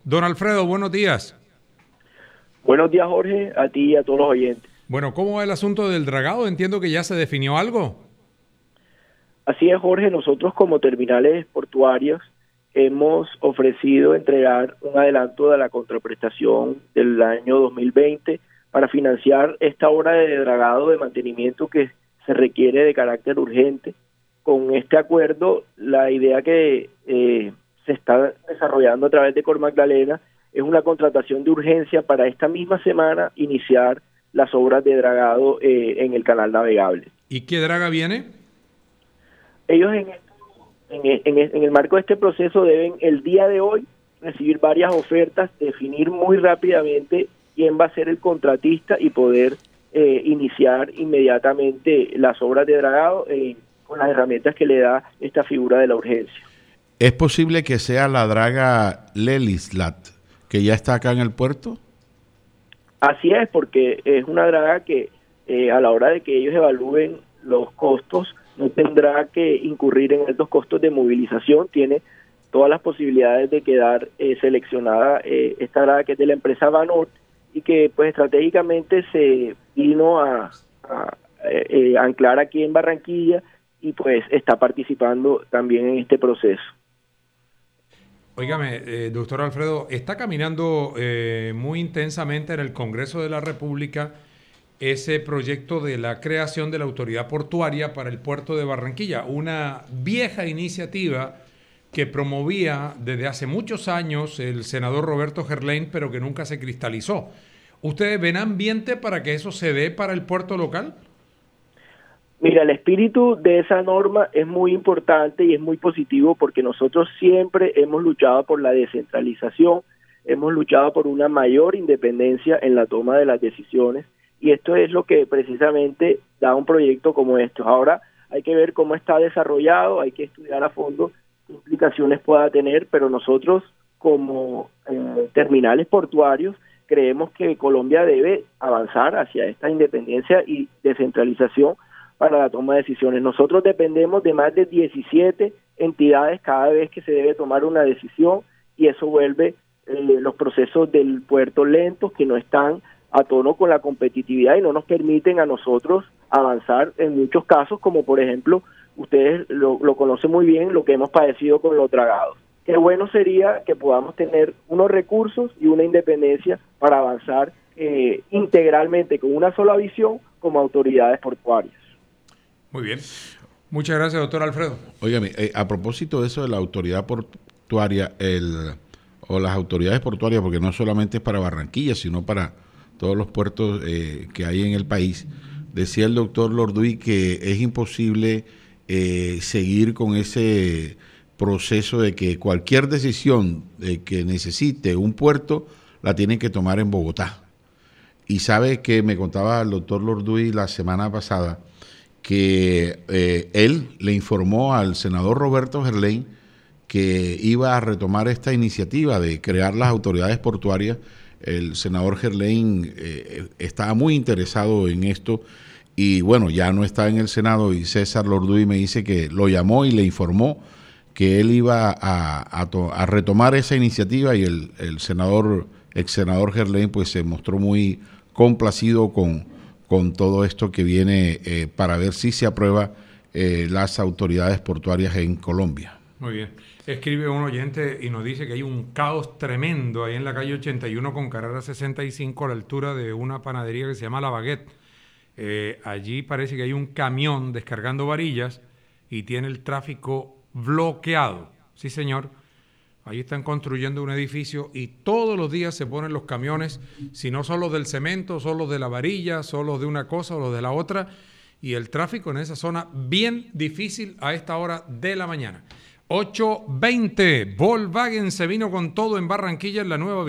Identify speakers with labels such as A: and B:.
A: Don Alfredo, buenos días.
B: Buenos días, Jorge, a ti y a todos los oyentes.
A: Bueno, ¿cómo va el asunto del dragado? Entiendo que ya se definió algo.
B: Así es, Jorge, nosotros como terminales portuarios hemos ofrecido entregar un adelanto de la contraprestación del año 2020 para financiar esta obra de dragado de mantenimiento que se requiere de carácter urgente. Con este acuerdo, la idea que se está desarrollando a través de Cor Magdalena es una contratación de urgencia para esta misma semana iniciar las obras de dragado en el canal navegable.
A: ¿Y qué draga viene?
B: Ellos en el marco de este proceso deben el día de hoy recibir varias ofertas, definir muy rápidamente quién va a ser el contratista y poder iniciar inmediatamente las obras de dragado con las herramientas que le da esta figura de la urgencia.
C: ¿Es posible que sea la draga Lelislat, que ya está acá en el puerto?
B: Así es, porque es una draga que a la hora de que ellos evalúen los costos, no tendrá que incurrir en altos costos de movilización, tiene todas las posibilidades de quedar seleccionada esta draga que es de la empresa Vanort y que pues estratégicamente se vino a anclar aquí en Barranquilla y pues está participando también en este proceso.
A: Óigame, doctor Alfredo, está caminando muy intensamente en el Congreso de la República ese proyecto de la creación de la autoridad portuaria para el puerto de Barranquilla, una vieja iniciativa que promovía desde hace muchos años el senador Roberto Gerlain, pero que nunca se cristalizó. ¿Ustedes ven ambiente para que eso se dé para el puerto local?
B: Mira, el espíritu de esa norma es muy importante y es muy positivo porque nosotros siempre hemos luchado por la descentralización, hemos luchado por una mayor independencia en la toma de las decisiones y esto es lo que precisamente da un proyecto como este. Ahora hay que ver cómo está desarrollado, hay que estudiar a fondo qué implicaciones pueda tener, pero nosotros como terminales portuarios creemos que Colombia debe avanzar hacia esta independencia y descentralización para la toma de decisiones. Nosotros dependemos de más de 17 entidades cada vez que se debe tomar una decisión y eso vuelve los procesos del puerto lentos que no están a tono con la competitividad y no nos permiten a nosotros avanzar en muchos casos, como por ejemplo, ustedes lo conocen muy bien, lo que hemos padecido con los dragados. Qué bueno sería que podamos tener unos recursos y una independencia para avanzar integralmente con una sola visión como autoridades portuarias.
A: Muy bien. Muchas gracias, doctor Alfredo.
C: Óigame, a propósito de eso de la autoridad portuaria, o las autoridades portuarias, porque no solamente es para Barranquilla, sino para todos los puertos que hay en el país, decía el doctor Lorduy que es imposible seguir con ese proceso de que cualquier decisión que necesite un puerto la tienen que tomar en Bogotá. Y sabe que me contaba el doctor Lorduy la semana pasada que él le informó al senador Roberto Gerlain que iba a retomar esta iniciativa de crear las autoridades portuarias. El senador Gerlain estaba muy interesado en esto y bueno, ya no está en el Senado y César Lorduy me dice que lo llamó y le informó que él iba a retomar esa iniciativa y el ex senador Gerlain pues se mostró muy complacido con todo esto que viene para ver si se aprueba las autoridades portuarias en Colombia.
A: Muy bien. Escribe un oyente y nos dice que hay un caos tremendo ahí en la calle 81 con carrera 65 a la altura de una panadería que se llama La Baguette. Allí parece que hay un camión descargando varillas y tiene el tráfico bloqueado. Sí, señor. Ahí están construyendo un edificio y todos los días se ponen los camiones, si no son los del cemento, son los de la varilla, son los de una cosa o los de la otra, y el tráfico en esa zona bien difícil a esta hora de la mañana. 8:20, Volkswagen se vino con todo en Barranquilla en la nueva